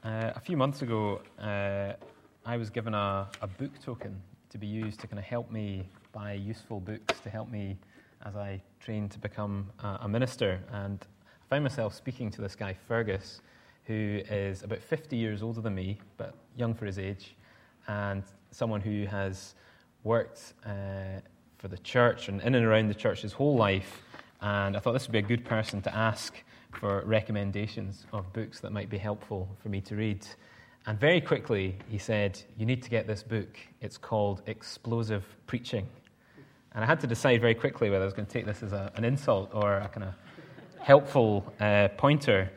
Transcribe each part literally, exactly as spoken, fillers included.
Uh, a few months ago, uh, I was given a, a book token to be used to kind of help me buy useful books to help me as I train to become a, a minister. And I found myself speaking to this guy, Fergus, who is about fifty years older than me, but young for his age, and someone who has worked uh, for the church and in and around the church his whole life. And I thought this would be a good person to ask for recommendations of books that might be helpful for me to read. And very quickly, he said, you need to get this book. It's called Explosive Preaching. And I had to decide very quickly whether I was going to take this as a, an insult or a kind of helpful uh, pointer.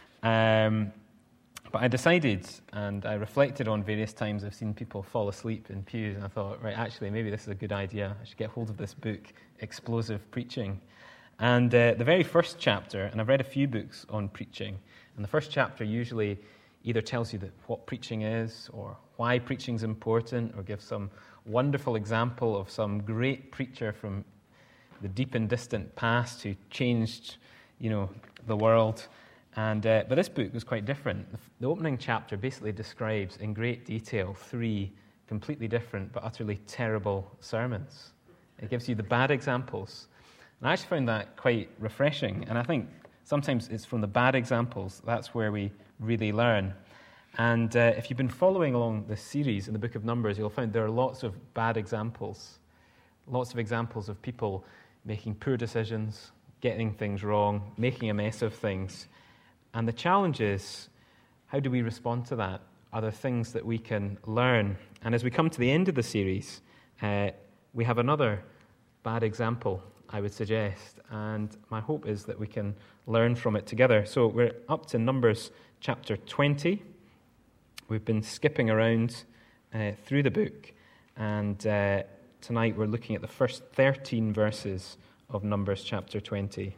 Um, but I decided, and I reflected on various times I've seen people fall asleep in pews, and I thought, right, actually, maybe this is a good idea. I should get hold of this book, Explosive Preaching. And uh, the very first chapter, and I've read a few books on preaching, and the first chapter usually either tells you that what preaching is, or why preaching is important, or gives some wonderful example of some great preacher from the deep and distant past who changed, you know, the world. And uh, but this book was quite different. The, the opening chapter basically describes in great detail three completely different but utterly terrible sermons. It gives you the bad examples. And I actually found that quite refreshing. And I think sometimes it's from the bad examples, that's where we really learn. And uh, if you've been following along this series in the book of Numbers, you'll find there are lots of bad examples. Lots of examples of people making poor decisions, getting things wrong, making a mess of things. And the challenge is, how do we respond to that? Are there things that we can learn? And as we come to the end of the series, uh, we have another bad example, I would suggest, and my hope is that we can learn from it together. So we're up to Numbers chapter twenty. We've been skipping around uh, through the book, and uh, tonight we're looking at the first thirteen verses of Numbers chapter twenty,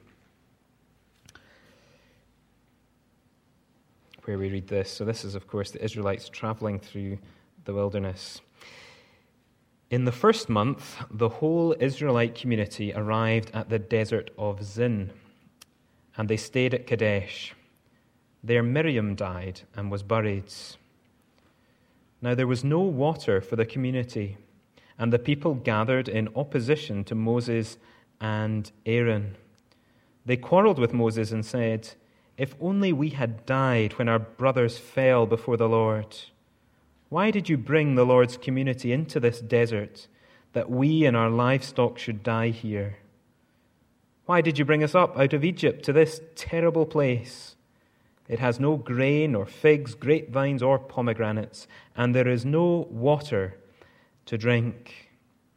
where we read this. So this is, of course, the Israelites traveling through the wilderness. In the first month, the whole Israelite community arrived at the desert of Zin, and they stayed at Kadesh. There Miriam died and was buried. Now there was no water for the community, and the people gathered in opposition to Moses and Aaron. They quarreled with Moses and said, "If only we had died when our brothers fell before the Lord. Why did you bring the Lord's community into this desert, that we and our livestock should die here? Why did you bring us up out of Egypt to this terrible place? It has no grain or figs, grapevines or pomegranates, and there is no water to drink."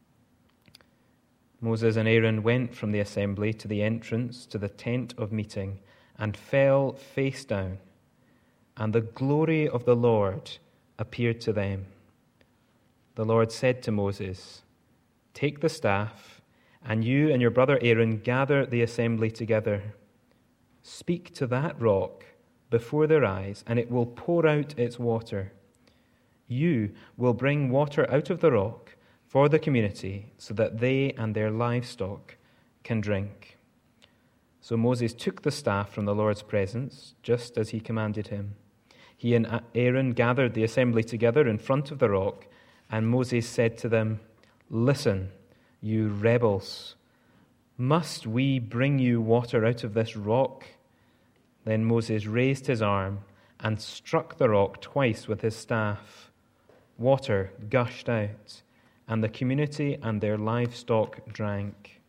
Moses and Aaron went from the assembly to the entrance to the tent of meeting and fell face down, and the glory of the Lord appeared to them. The Lord said to Moses, "Take the staff, and you and your brother Aaron gather the assembly together. Speak to that rock before their eyes, and it will pour out its water. You will bring water out of the rock for the community, so that they and their livestock can drink." So Moses took the staff from the Lord's presence, just as he commanded him. He and Aaron gathered the assembly together in front of the rock, and Moses said to them, "Listen, you rebels, must we bring you water out of this rock?" Then Moses raised his arm and struck the rock twice with his staff. Water gushed out, and the community and their livestock drank.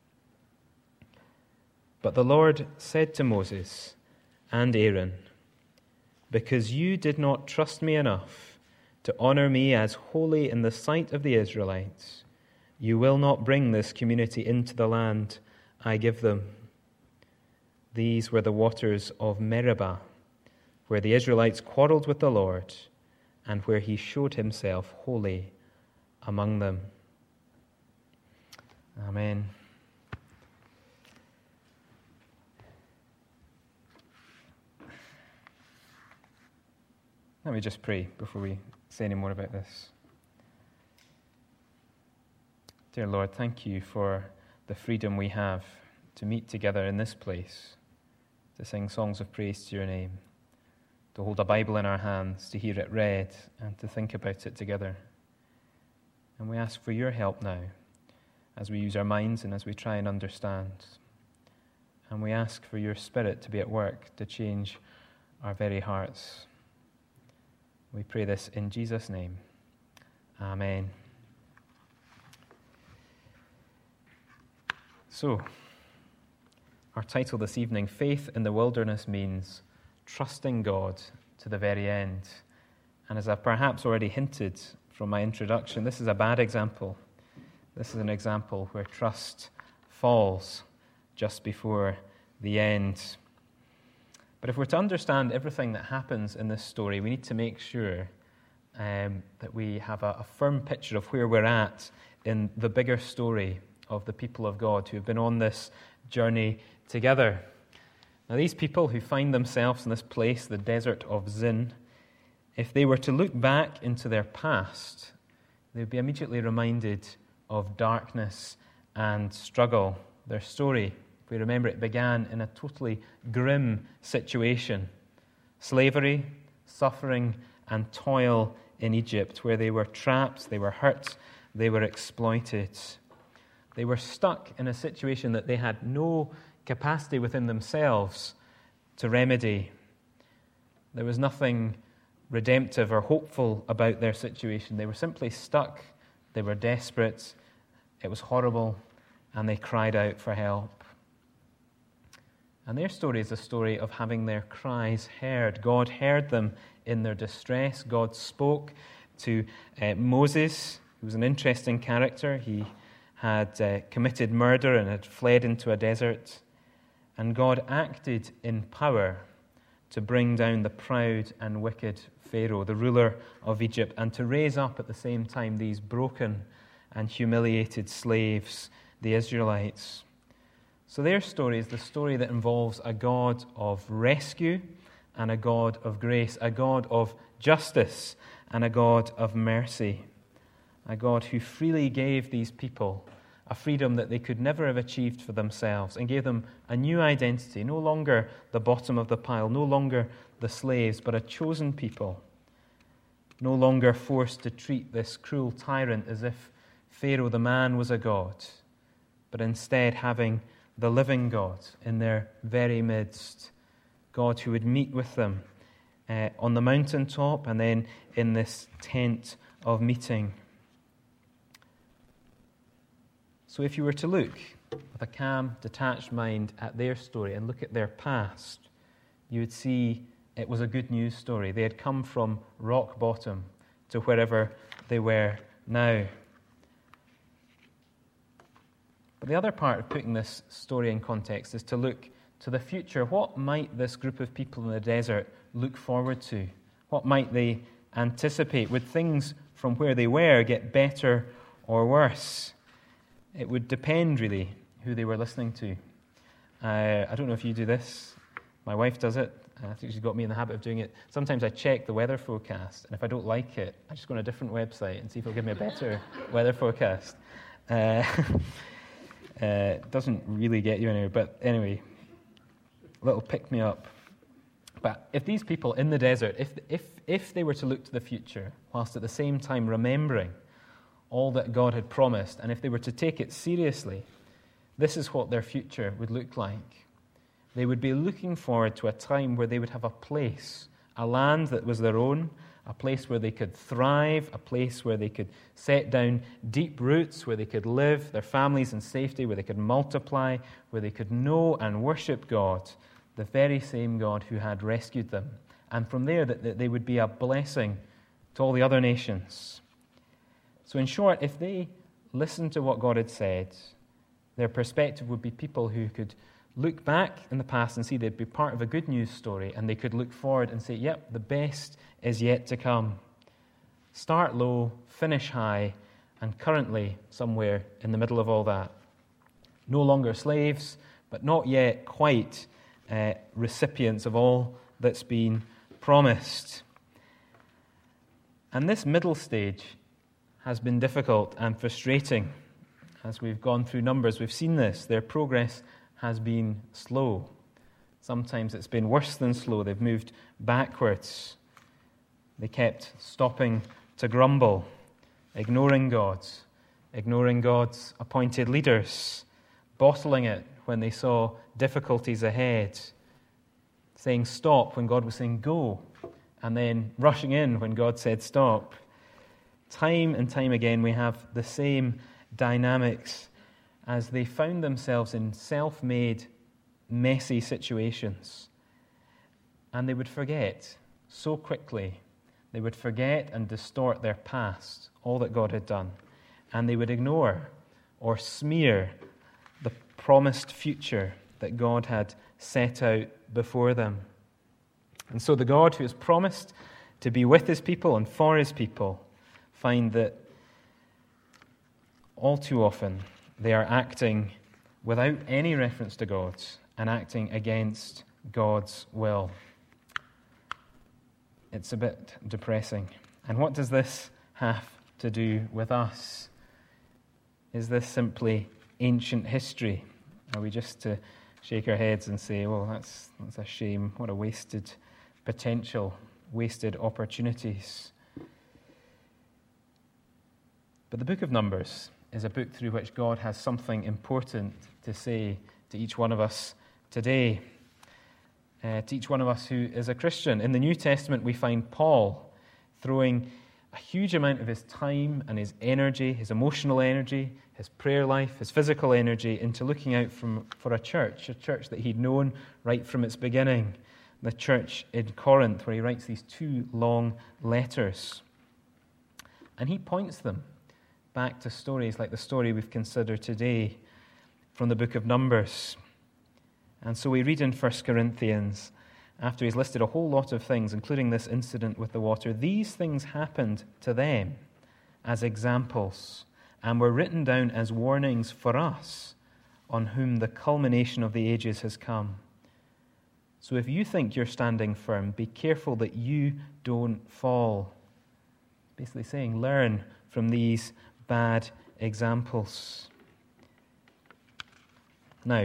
But the Lord said to Moses and Aaron, "Because you did not trust me enough to honor me as holy in the sight of the Israelites, you will not bring this community into the land I give them." These were the waters of Meribah, where the Israelites quarreled with the Lord, and where he showed himself holy among them. Amen. Let me just pray before we say any more about this. Dear Lord, thank you for the freedom we have to meet together in this place, to sing songs of praise to your name. to hold a Bible in our hands, to hear it read, and to think about it together. And we ask for your help now as we use our minds and as we try and understand. And we ask for your Spirit to be at work to change our very hearts. We pray this in Jesus' name. Amen. So, our title this evening, Faith in the Wilderness, means trusting God to the very end. And as I've perhaps already hinted from my introduction, this is a bad example. This is an example where trust falls just before the end. But if we're to understand everything that happens in this story, we need to make sure um, that we have a, a firm picture of where we're at in the bigger story of the people of God who have been on this journey together. Now, these people who find themselves in this place, the desert of Zin, if they were to look back into their past, they would be immediately reminded of darkness and struggle. Their story, if we remember, it began in a totally grim situation. Slavery, suffering, and toil in Egypt, where they were trapped, they were hurt, they were exploited. They were stuck in a situation that they had no capacity within themselves to remedy. There was nothing redemptive or hopeful about their situation. They were simply stuck. They were desperate. It was horrible, and they cried out for help. And their story is a story of having their cries heard. God heard them in their distress. God spoke to uh, Moses, who was an interesting character. He had uh, committed murder and had fled into a desert. And God acted in power to bring down the proud and wicked Pharaoh, the ruler of Egypt, and to raise up at the same time these broken and humiliated slaves, the Israelites. So their story is the story that involves a God of rescue and a God of grace, a God of justice and a God of mercy, a God who freely gave these people a freedom that they could never have achieved for themselves, and gave them a new identity, no longer the bottom of the pile, no longer the slaves, but a chosen people, no longer forced to treat this cruel tyrant as if Pharaoh the man was a god, but instead having the living God in their very midst, God who would meet with them uh, on the mountaintop and then in this tent of meeting. So if you were to look with a calm, detached mind at their story and look at their past, you would see it was a good news story. They had come from rock bottom to wherever they were now. But the other part of putting this story in context is to look to the future. What might this group of people in the desert look forward to? What might they anticipate? Would things from where they were get better or worse? It would depend, really, who they were listening to. Uh, I don't know if you do this. My wife does it. I think she's got me in the habit of doing it. Sometimes I check the weather forecast, and if I don't like it, I just go on a different website and see if it'll give me a better weather forecast. Uh, uh, it doesn't really get you anywhere, but anyway, a little pick-me-up. But if these people in the desert, if, if, if they were to look to the future, whilst at the same time remembering all that God had promised, and if they were to take it seriously, this is what their future would look like. They would be looking forward to a time where they would have a place, a land that was their own, a place where they could thrive, a place where they could set down deep roots, where they could live, their families in safety, where they could multiply, where they could know and worship God, the very same God who had rescued them. And from there, that they would be a blessing to all the other nations. So in short, if they listened to what God had said, their perspective would be people who could look back in the past and see they'd be part of a good news story, and they could look forward and say, yep, the best is yet to come. Start low, finish high, and currently somewhere in the middle of all that. No longer slaves, but not yet quite uh, recipients of all that's been promised. And this middle stage has been difficult and frustrating. As we've gone through Numbers, we've seen this. Their progress has been slow. Sometimes it's been worse than slow. They've moved backwards. They kept stopping to grumble, ignoring God, ignoring God's appointed leaders, bottling it when they saw difficulties ahead, saying stop when God was saying go, and then rushing in when God said stop. Time and time again we have the same dynamics as they found themselves in self-made, messy situations. And they would forget so quickly. They would forget and distort their past, all that God had done. And they would ignore or smear the promised future that God had set out before them. And so the God who has promised to be with his people and for his people find that all too often they are acting without any reference to God and acting against God's will. It's a bit depressing. And what does this have to do with us? Is this simply ancient history? Are we just to shake our heads and say, well, that's, that's a shame, what a wasted potential, wasted opportunities? But the book of Numbers is a book through which God has something important to say to each one of us today, uh, to each one of us who is a Christian. In the New Testament, we find Paul throwing a huge amount of his time and his energy, his emotional energy, his prayer life, his physical energy into looking out from, for a church, a church that he'd known right from its beginning, the church in Corinth, where he writes these two long letters. And he points them back to stories like the story we've considered today from the book of Numbers. And so we read in First Corinthians, after he's listed a whole lot of things, including this incident with the water, these things happened to them as examples and were written down as warnings for us, on whom the culmination of the ages has come. So if you think you're standing firm, be careful that you don't fall. Basically saying, learn from these bad examples. Now,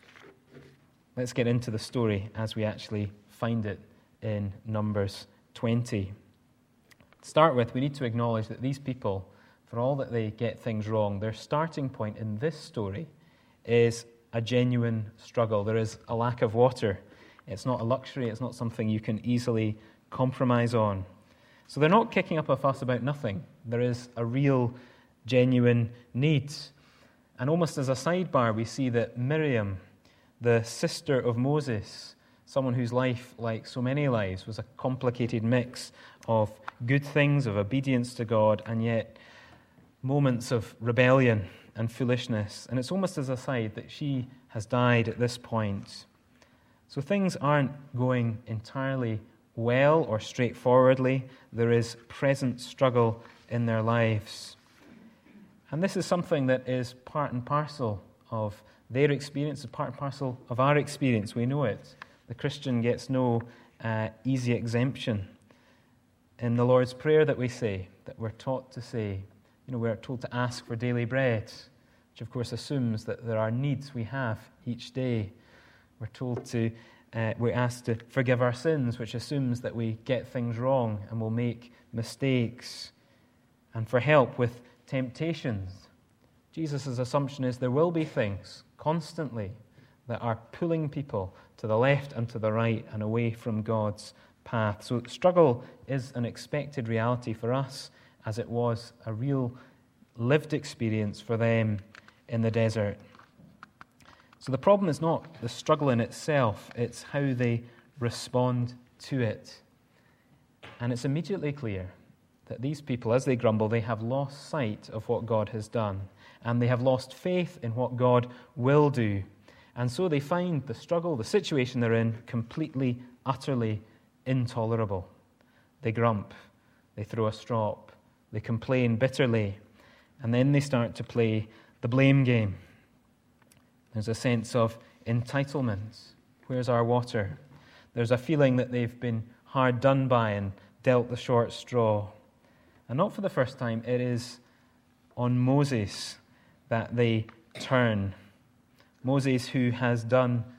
let's get into the story as we actually find it in Numbers twenty. To start with, we need to acknowledge that these people, for all that they get things wrong, their starting point in this story is a genuine struggle. There is a lack of water. It's not a luxury. It's not something you can easily compromise on. So they're not kicking up a fuss about nothing. There is a real, genuine need. And almost as a sidebar, we see that Miriam, the sister of Moses, someone whose life, like so many lives, was a complicated mix of good things, of obedience to God, and yet moments of rebellion and foolishness. And it's almost as a side that she has died at this point. So things aren't going entirely well or straightforwardly. There is present struggle in their lives. And this is something that is part and parcel of their experience, part and parcel of our experience. We know it. The Christian gets no uh, easy exemption. In the Lord's Prayer that we say, that we're taught to say, you know, we're told to ask for daily bread, which of course assumes that there are needs we have each day. We're told to, uh, we're asked to forgive our sins, which assumes that we get things wrong and will make mistakes. And for help with temptations. Jesus' assumption is there will be things constantly that are pulling people to the left and to the right and away from God's path. So struggle is an expected reality for us, as it was a real lived experience for them in the desert. So the problem is not the struggle in itself, it's how they respond to it. And it's immediately clear that these people, as they grumble, they have lost sight of what God has done, and they have lost faith in what God will do. And so they find the struggle, the situation they're in, completely, utterly intolerable. They grump, they throw a strop, they complain bitterly, and then they start to play the blame game. There's a sense of entitlement. Where's our water? There's a feeling that they've been hard done by and dealt the short straw. And not for the first time, it is on Moses that they turn. Moses, who has done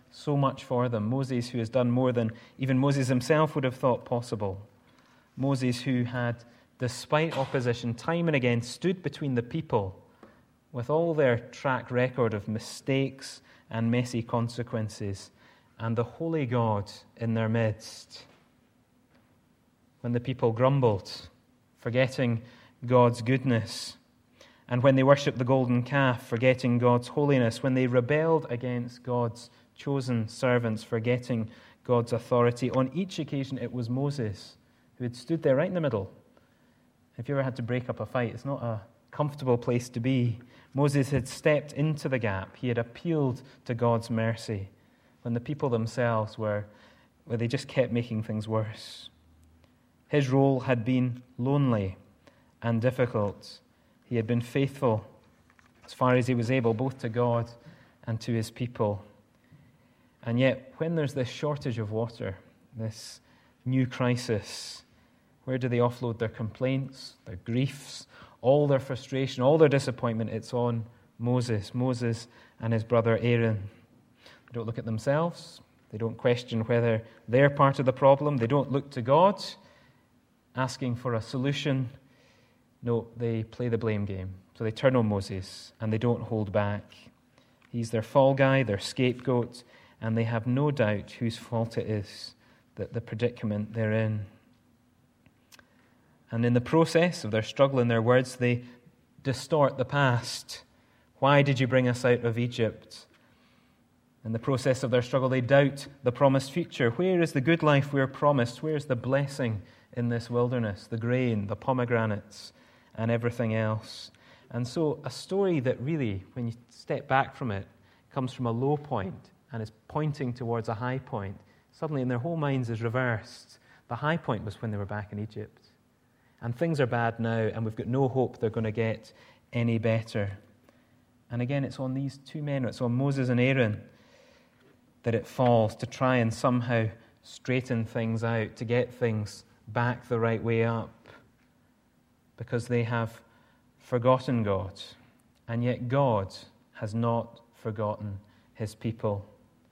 so much for them. Moses, who has done more than even Moses himself would have thought possible. Moses, who had, despite opposition, time and again stood between the people with all their track record of mistakes and messy consequences, and the holy God in their midst. When the people grumbled, forgetting God's goodness, and when they worshipped the golden calf, forgetting God's holiness, when they rebelled against God's chosen servants, forgetting God's authority, on each occasion it was Moses who had stood there right in the middle. If you ever had to break up a fight, it's not a comfortable place to be. Moses had stepped into the gap. He had appealed to God's mercy when the people themselves were, where they just kept making things worse. His role had been lonely and difficult. He had been faithful as far as he was able, both to God and to his people. And yet, when there's this shortage of water, this new crisis, where do they offload their complaints, their griefs, all their frustration, all their disappointment? It's on Moses, Moses and his brother Aaron. They don't look at themselves. They don't question whether they're part of the problem. They don't look to God, asking for a solution. No, they play the blame game. So they turn on Moses, and they don't hold back. He's their fall guy, their scapegoat, and they have no doubt whose fault it is that the predicament they're in. And in the process of their struggle in their words, they distort the past. Why did you bring us out of Egypt? In the process of their struggle, they doubt the promised future. Where is the good life we're promised? Where is the blessing in this wilderness? The grain, the pomegranates, and everything else. And so a story that really, when you step back from it, comes from a low point and is pointing towards a high point, suddenly in their whole minds is reversed. The high point was when they were back in Egypt. And things are bad now, and we've got no hope they're going to get any better. And again, it's on these two men, it's on Moses and Aaron, that it falls to try and somehow straighten things out, to get things back the right way up, because they have forgotten God, and yet God has not forgotten his people.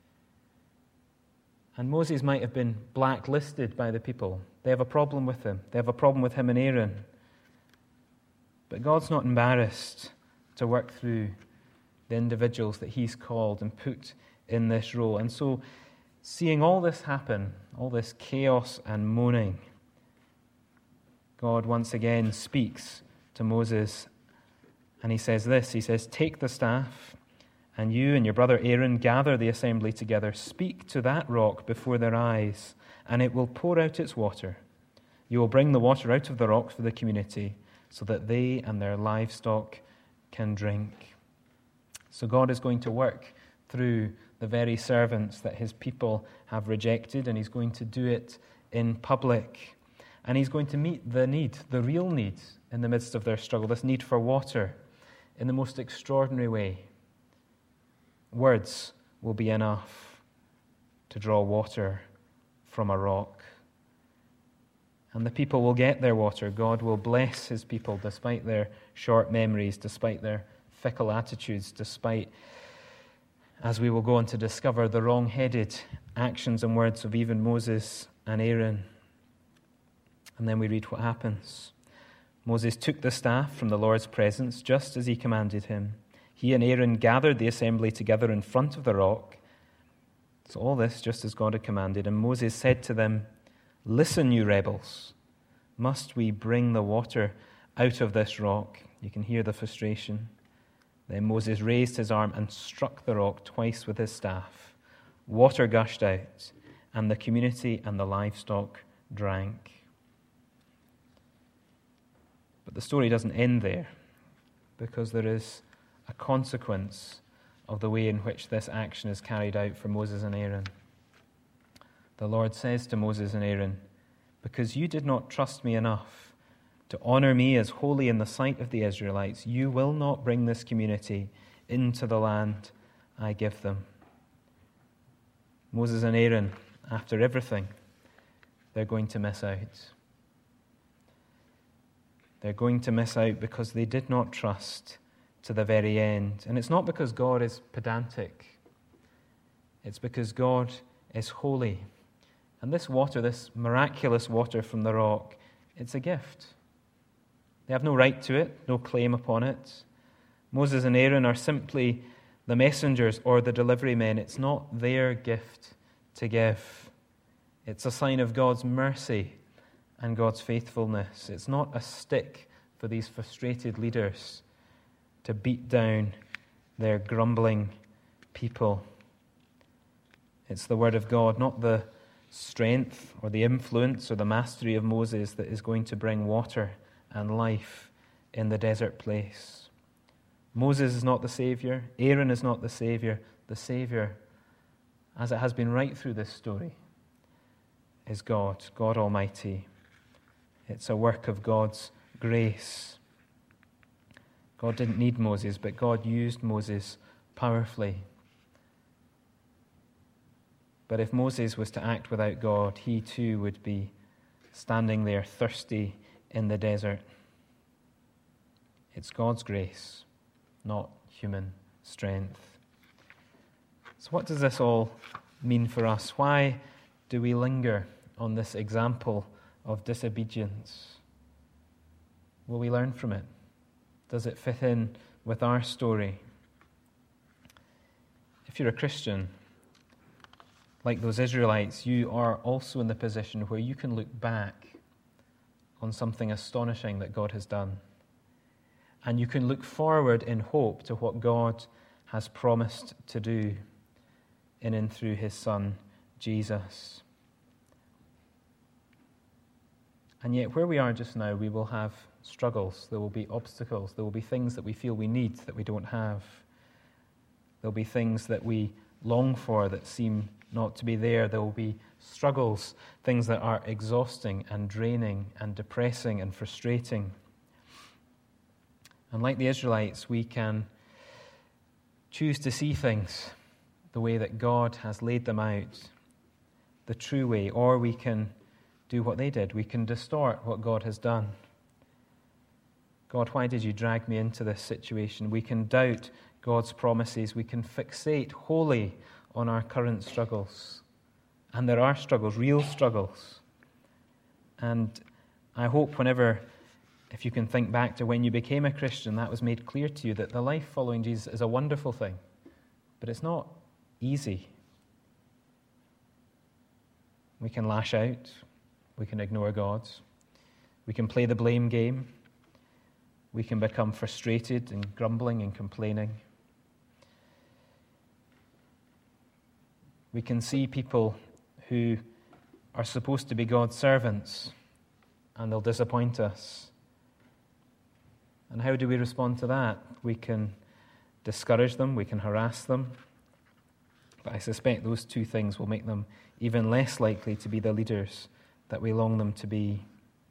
And Moses might have been blacklisted by the people. They have a problem with him. They have a problem with him and Aaron. But God's not embarrassed to work through the individuals that he's called and put in this role. And so, seeing all this happen, all this chaos and moaning, God once again speaks to Moses, and he says this, he says, "Take the staff, and you and your brother Aaron gather the assembly together. Speak to that rock before their eyes, and it will pour out its water. You will bring the water out of the rock for the community, so that they and their livestock can drink." So God is going to work through the very servants that his people have rejected, and he's going to do it in public. And he's going to meet the need, the real need in the midst of their struggle, this need for water, in the most extraordinary way. Words will be enough to draw water from a rock. And the people will get their water. God will bless his people despite their short memories, despite their fickle attitudes, despite, as we will go on to discover, the wrong-headed actions and words of even Moses and Aaron. And then we read what happens. Moses took the staff from the Lord's presence, just as he commanded him. He and Aaron gathered the assembly together in front of the rock. So all this just as God had commanded. And Moses said to them, "Listen, you rebels. Must we bring the water out of this rock?" You can hear the frustration. Then Moses raised his arm and struck the rock twice with his staff. Water gushed out, and the community and the livestock drank. But the story doesn't end there, because there is a consequence of the way in which this action is carried out for Moses and Aaron. The Lord says to Moses and Aaron, "Because you did not trust me enough to honor me as holy in the sight of the Israelites, you will not bring this community into the land I give them." Moses and Aaron, after everything, they're going to miss out. They're going to miss out because they did not trust to the very end. And it's not because God is pedantic. It's because God is holy. And this water, this miraculous water from the rock, it's a gift. They have no right to it, no claim upon it. Moses and Aaron are simply the messengers or the delivery men. It's not their gift to give. It's a sign of God's mercy and God's faithfulness. It's not a stick for these frustrated leaders to beat down their grumbling people. It's the word of God, not the strength or the influence or the mastery of Moses, that is going to bring water and life in the desert place. Moses is not the Savior. Aaron is not the Savior. The Savior, as it has been right through this story, is God, God Almighty. It's a work of God's grace. God didn't need Moses, but God used Moses powerfully. But if Moses was to act without God, he too would be standing there thirsty in the desert. It's God's grace, not human strength. So what does this all mean for us? Why do we linger on this example of disobedience? Will we learn from it? Does it fit in with our story? If you're a Christian, like those Israelites, you are also in the position where you can look back on something astonishing that God has done. And you can look forward in hope to what God has promised to do in and through his Son, Jesus. And yet, where we are just now, we will have struggles. There will be obstacles. There will be things that we feel we need that we don't have. There will be things that we long for that seem not to be there. There will be struggles, things that are exhausting and draining and depressing and frustrating. And like the Israelites, we can choose to see things the way that God has laid them out, the true way, or we can do what they did. We can distort what God has done. God, why did you drag me into this situation? We can doubt God's promises. We can fixate wholly on our current struggles. And there are struggles, real struggles. And I hope whenever, if you can think back to when you became a Christian, that was made clear to you that the life following Jesus is a wonderful thing. But it's not easy. We can lash out. We can ignore God. We can play the blame game. We can become frustrated and grumbling and complaining. We can see people who are supposed to be God's servants, and they'll disappoint us. And how do we respond to that? We can discourage them, we can harass them, but I suspect those two things will make them even less likely to be the leaders that we long them to be.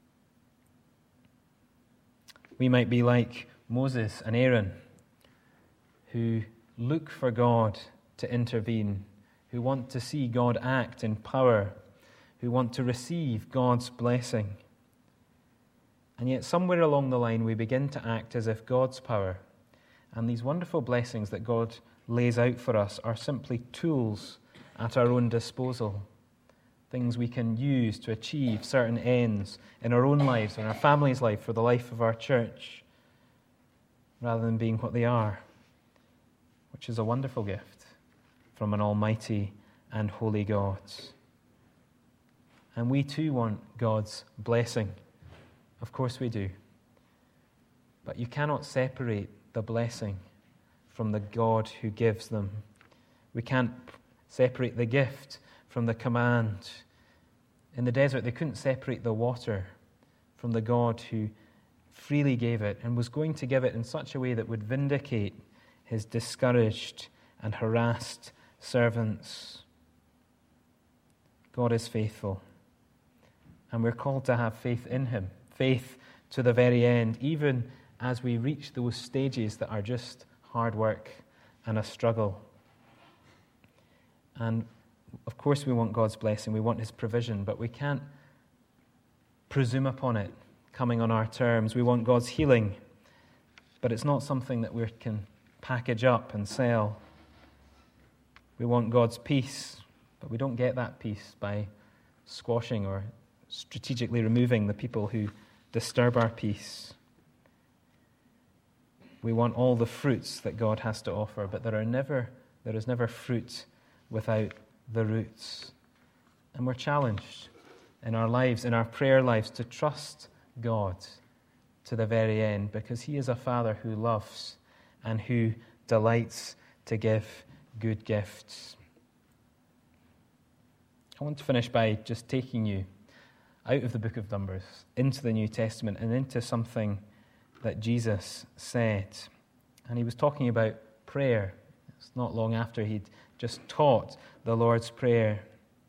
We might be like Moses and Aaron, who look for God to intervene, who want to see God act in power, who want to receive God's blessing. And yet somewhere along the line we begin to act as if God's power and these wonderful blessings that God lays out for us are simply tools at our own disposal, things we can use to achieve certain ends in our own lives, in our family's life, for the life of our church, rather than being what they are, which is a wonderful gift from an almighty and holy God. And we too want God's blessing. Of course we do. But you cannot separate the blessing from the God who gives them. We can't separate the gift from the command. In the desert, they couldn't separate the water from the God who freely gave it and was going to give it in such a way that would vindicate his discouraged and harassed servants. God is faithful, and we're called to have faith in him, faith to the very end, even as we reach those stages that are just hard work and a struggle. And of course we want God's blessing, we want his provision, but we can't presume upon it coming on our terms. We want God's healing, but it's not something that we can package up and sell. We want God's peace, but we don't get that peace by squashing or strategically removing the people who disturb our peace. We want all the fruits that God has to offer, but there are never, there is never fruit without the roots. And we're challenged in our lives, in our prayer lives, to trust God to the very end, because He is a Father who loves and who delights to give good gifts. I want to finish by just taking you out of the book of Numbers into the New Testament and into something that Jesus said. And He was talking about prayer. It's not long after He'd just taught the Lord's Prayer.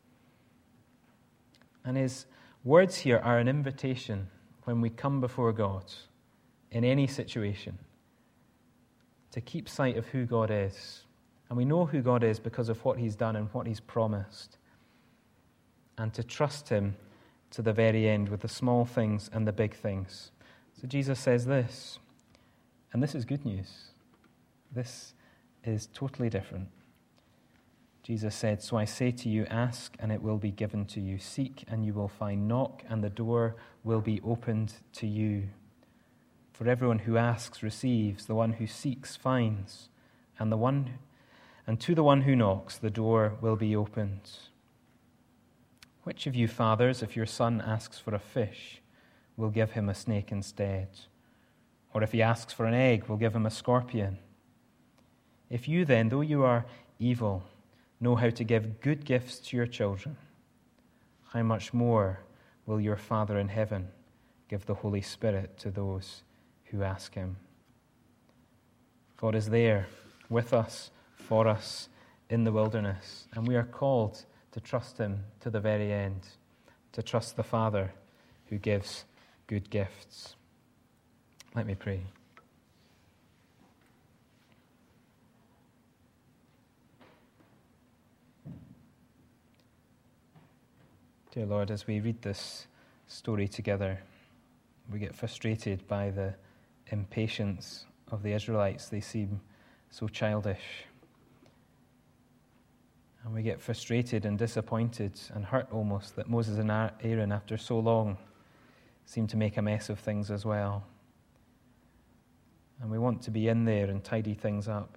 And His words here are an invitation when we come before God in any situation to keep sight of who God is. And we know who God is because of what He's done and what He's promised. And to trust Him to the very end with the small things and the big things. So Jesus says this, and this is good news. This is totally different. Jesus said, "So I say to you, ask and it will be given to you. Seek and you will find. Knock and the door will be opened to you. For everyone who asks receives, the one who seeks finds, and the one and to the one who knocks the door will be opened. Which of you fathers, if your son asks for a fish, will give him a snake instead? Or if he asks for an egg, will give him a scorpion? If you then, though you are evil, know how to give good gifts to your children, how much more will your Father in heaven give the Holy Spirit to those who ask Him?" God is there with us, for us, in the wilderness, and we are called to trust Him to the very end, to trust the Father who gives good gifts. Let me pray. Dear Lord, as we read this story together, we get frustrated by the impatience of the Israelites. They seem so childish. And we get frustrated and disappointed and hurt almost that Moses and Aaron, after so long, seem to make a mess of things as well. And we want to be in there and tidy things up.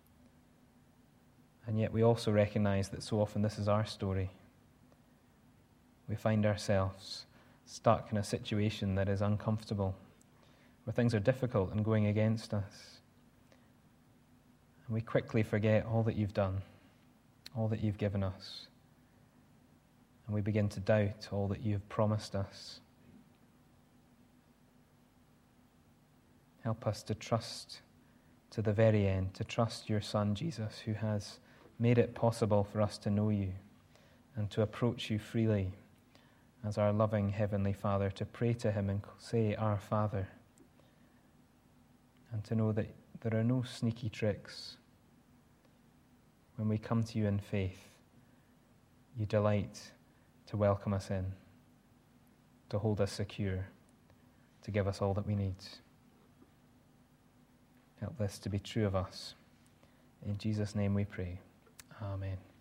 And yet we also recognize that so often this is our story. We find ourselves stuck in a situation that is uncomfortable, where things are difficult and going against us. And we quickly forget all that You've done, all that You've given us. And we begin to doubt all that You've promised us. Help us to trust to the very end, to trust Your Son, Jesus, who has made it possible for us to know You and to approach You freely as our loving Heavenly Father, to pray to Him and say, "Our Father," and to know that there are no sneaky tricks. When we come to You in faith, You delight to welcome us in, to hold us secure, to give us all that we need. Help this to be true of us. In Jesus' name we pray. Amen.